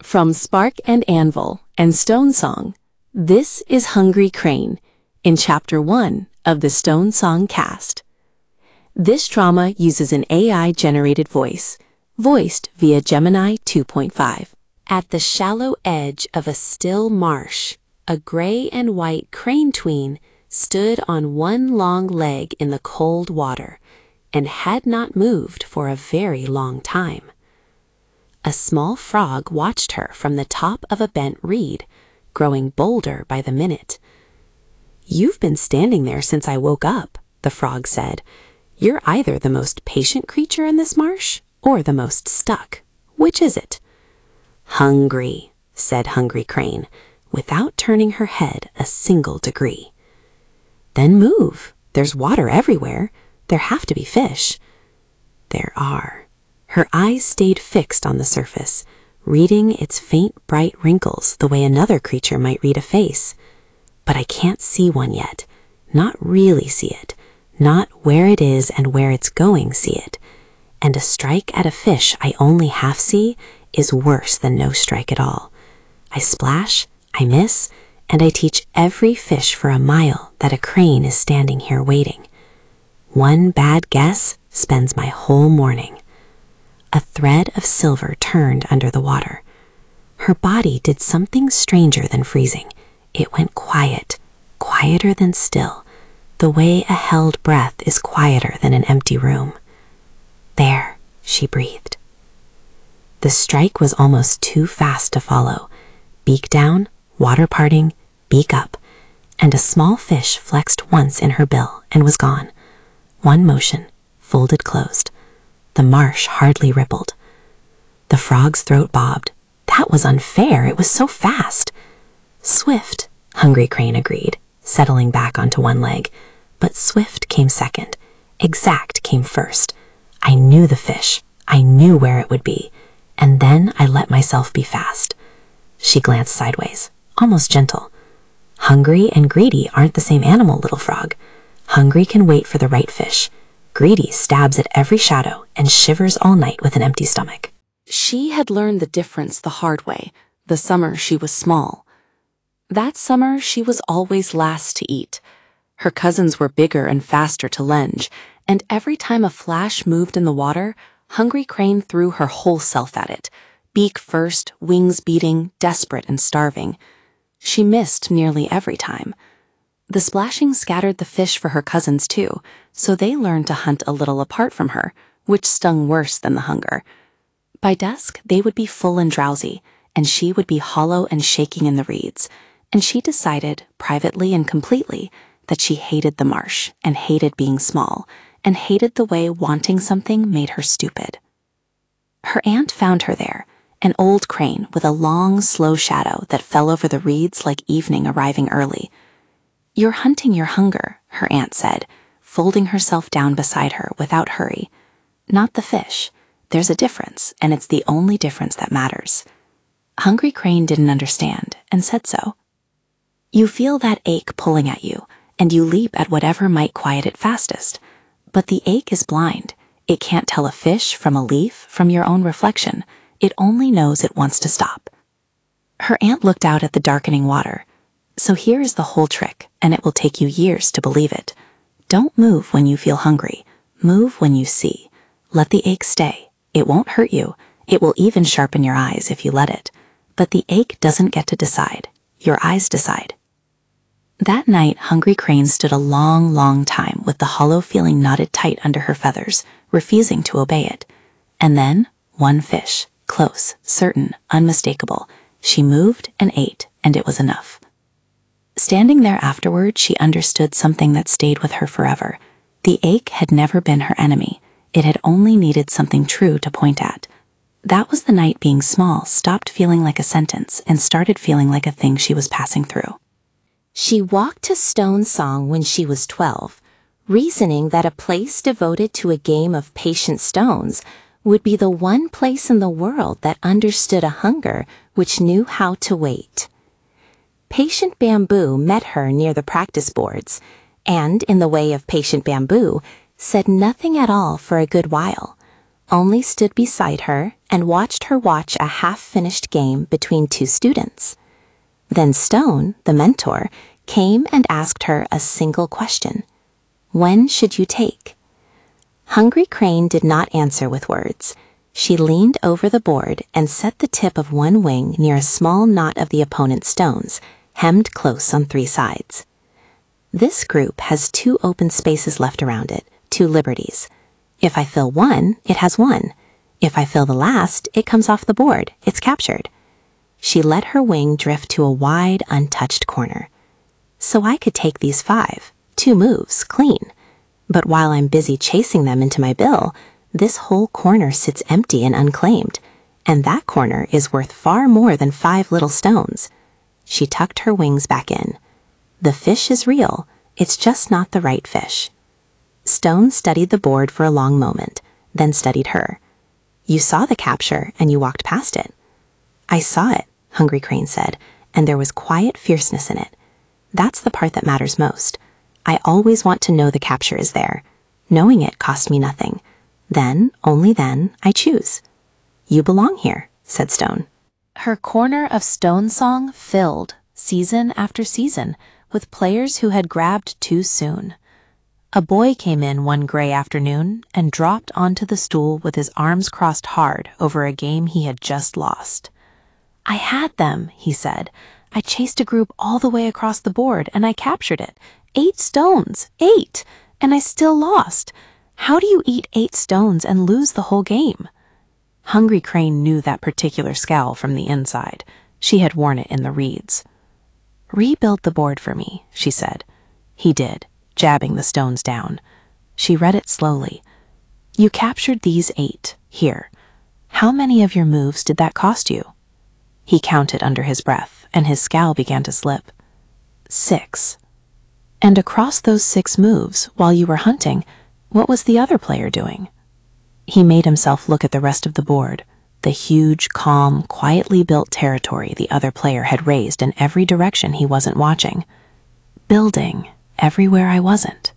From Spark and Anvil and Stone Song, this is Hungry Crane in Chapter 1 of the Stone Song cast. This drama uses an AI-generated voice, voiced via Gemini 2.5. At the shallow edge of a still marsh, a gray and white crane tween stood on one long leg in the cold water and had not moved for a very long time. A small frog watched her from the top of a bent reed, growing bolder by the minute. "You've been standing there since I woke up," the frog said. "You're either the most patient creature in this marsh or the most stuck. Which is it?" "Hungry," said Hungry Crane, without turning her head a single degree. "Then move. There's water everywhere. There have to be fish." "There are." Her eyes stayed fixed on the surface, reading its faint, bright wrinkles the way another creature might read a face. "But I can't see one yet. Not really see it. Not where it is and where it's going see it. And a strike at a fish I only half see is worse than no strike at all. I splash, I miss, and I teach every fish for a mile that a crane is standing here waiting. One bad guess spends my whole morning." A thread of silver turned under the water. Her body did something stranger than freezing. It went quiet, quieter than still, the way a held breath is quieter than an empty room. "There," she breathed. The strike was almost too fast to follow. Beak down, water parting, beak up, and a small fish flexed once in her bill and was gone. One motion, folded closed. The marsh hardly rippled. The frog's throat bobbed. That was unfair. It was so fast. "Swift," Hungry Crane agreed, settling back onto one leg. But swift came second. Exact came first. I knew the fish. I knew where it would be. And then I let myself be fast. She glanced sideways, almost gentle. "Hungry and greedy aren't the same animal, little frog. Hungry can wait for the right fish. Greedy stabs at every shadow and shivers all night with an empty stomach." She had learned the difference the hard way, the summer she was small. That summer she was always last to eat. Her cousins were bigger and faster to lunge, and every time a flash moved in the water, Hungry Crane threw her whole self at it, beak first, wings beating, desperate and starving. She missed nearly every time. The splashing scattered the fish for her cousins too, so they learned to hunt a little apart from her, which stung worse than the hunger. By dusk, they would be full and drowsy, and she would be hollow and shaking in the reeds, and she decided, privately and completely, that she hated the marsh and hated being small, and hated the way wanting something made her stupid. Her aunt found her there, an old crane with a long, slow shadow that fell over the reeds like evening arriving early. "You're hunting your hunger," her aunt said, folding herself down beside her without hurry. "Not the fish. There's a difference, and it's the only difference that matters." Hungry Crane didn't understand, and said so. "You feel that ache pulling at you, and you leap at whatever might quiet it fastest. But the ache is blind. It can't tell a fish from a leaf from your own reflection. It only knows it wants to stop." Her aunt looked out at the darkening water. "So here is the whole trick, and it will take you years to believe it. Don't move when you feel hungry. Move when you see. Let the ache stay. It won't hurt you. It will even sharpen your eyes if you let it. But the ache doesn't get to decide. Your eyes decide." That night, Hungry Crane stood a long, long time with the hollow feeling knotted tight under her feathers, refusing to obey it. And then, one fish, close, certain, unmistakable. She moved and ate, and it was enough. Standing there afterward, she understood something that stayed with her forever. The ache had never been her enemy. It had only needed something true to point at. That was the night being small stopped feeling like a sentence and started feeling like a thing she was passing through. She walked to Stone Song when she was 12, reasoning that a place devoted to a game of patient stones would be the one place in the world that understood a hunger which knew how to wait. Patient Bamboo met her near the practice boards, and, in the way of Patient Bamboo, said nothing at all for a good while, only stood beside her and watched her watch a half-finished game between two students. Then Stone, the mentor, came and asked her a single question. When should you take? Hungry Crane did not answer with words. She leaned over the board and set the tip of one wing near a small knot of the opponent's stones, hemmed close on three sides. This group has two open spaces left around it, two liberties. If I fill one, it has one. If I fill the last, it comes off the board, it's captured. She let her wing drift to a wide, untouched corner. So I could take these 5, 2 moves, clean. But while I'm busy chasing them into my bill, this whole corner sits empty and unclaimed, and that corner is worth far more than 5 little stones. She tucked her wings back in. The fish is real, it's just not the right fish. Stone studied the board for a long moment, then studied her. You saw the capture and you walked past it. I saw it, Hungry Crane said, and there was quiet fierceness in it. That's the part that matters most. I always want to know the capture is there. Knowing it cost me nothing. Then, only then, I choose. You belong here, said Stone. Her corner of Stone Song filled, season after season, with players who had grabbed too soon. A boy came in one gray afternoon and dropped onto the stool with his arms crossed hard over a game he had just lost. I had them, he said. I chased a group all the way across the board and I captured it. 8 stones, 8, and I still lost. How do you eat 8 stones and lose the whole game? Hungry Crane knew that particular scowl from the inside. She had worn it in the reeds. Rebuild the board for me, she said. He did, jabbing the stones down. She read it slowly. You captured these 8, here. How many of your moves did that cost you? He counted under his breath, and his scowl began to slip. 6. And across those 6 moves, while you were hunting, what was the other player doing? He made himself look at the rest of the board, the huge, calm, quietly built territory the other player had raised in every direction he wasn't watching. Building everywhere I wasn't.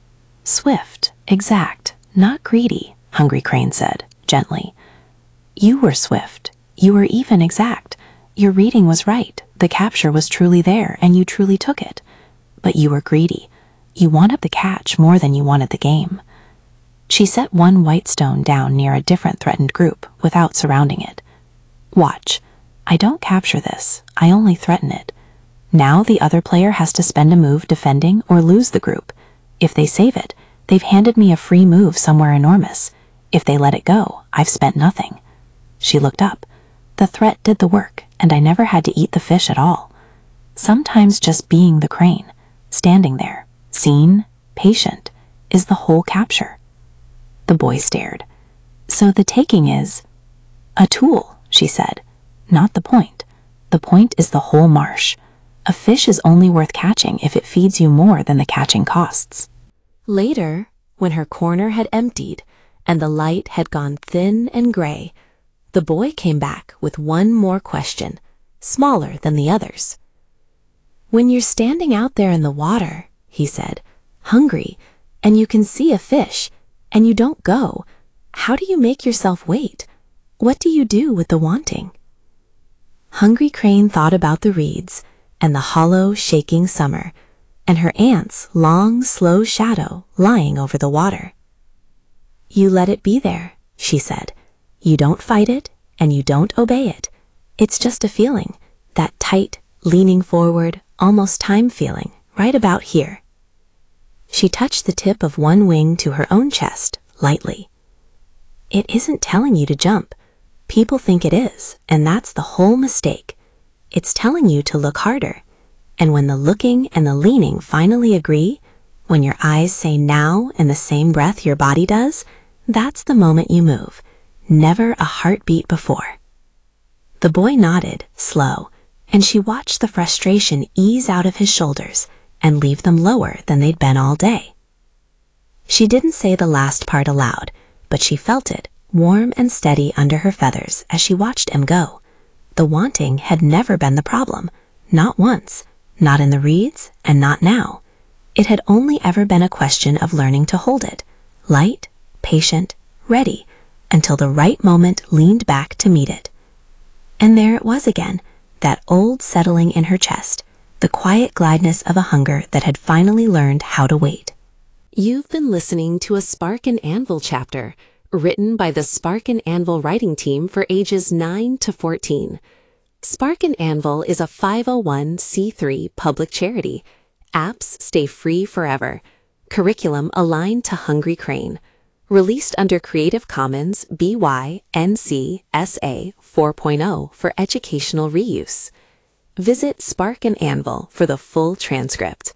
Swift, exact, not greedy, Hungry Crane said, gently. You were swift. You were even exact. Your reading was right. The capture was truly there, and you truly took it. But you were greedy. You wanted the catch more than you wanted the game. She set one white stone down near a different threatened group without surrounding it. Watch. I don't capture this. I only threaten it. Now the other player has to spend a move defending or lose the group. If they save it, they've handed me a free move somewhere enormous. If they let it go, I've spent nothing. She looked up. The threat did the work, and I never had to eat the fish at all. Sometimes just being the crane, standing there, seen, patient, is the whole capture. The boy stared. So the taking is a tool, she said. Not the point. The point is the whole marsh. A fish is only worth catching if it feeds you more than the catching costs. Later, when her corner had emptied and the light had gone thin and gray, the boy came back with one more question, smaller than the others. When you're standing out there in the water, he said, hungry, and you can see a fish, and you don't go, how do you make yourself wait? What do you do with the wanting? Hungry Crane thought about the reeds and the hollow, shaking summer, and her aunt's long, slow shadow lying over the water. You let it be there, she said. You don't fight it, and you don't obey it. It's just a feeling, that tight, leaning forward, almost time feeling, right about here. She touched the tip of one wing to her own chest, lightly. It isn't telling you to jump. People think it is, and that's the whole mistake. It's telling you to look harder. And when the looking and the leaning finally agree, when your eyes say now in the same breath your body does, that's the moment you move. Never a heartbeat before. The boy nodded, slow, and she watched the frustration ease out of his shoulders and leave them lower than they'd been all day. She didn't say the last part aloud, but she felt it, warm and steady under her feathers as she watched him go. The wanting had never been the problem, not once, not in the reeds, and not now. It had only ever been a question of learning to hold it, light, patient, ready, until the right moment leaned back to meet it. And there it was again, that old settling in her chest, the quiet glideness of a hunger that had finally learned how to wait. You've been listening to a Spark and Anvil chapter, written by the Spark and Anvil writing team for ages 9 to 14. Spark and Anvil is a 501c3 public charity. Apps stay free forever. Curriculum aligned to Hungry Crane. Released under Creative Commons BY-NC SA 4.0 for educational reuse. Visit Spark and Anvil for the full transcript.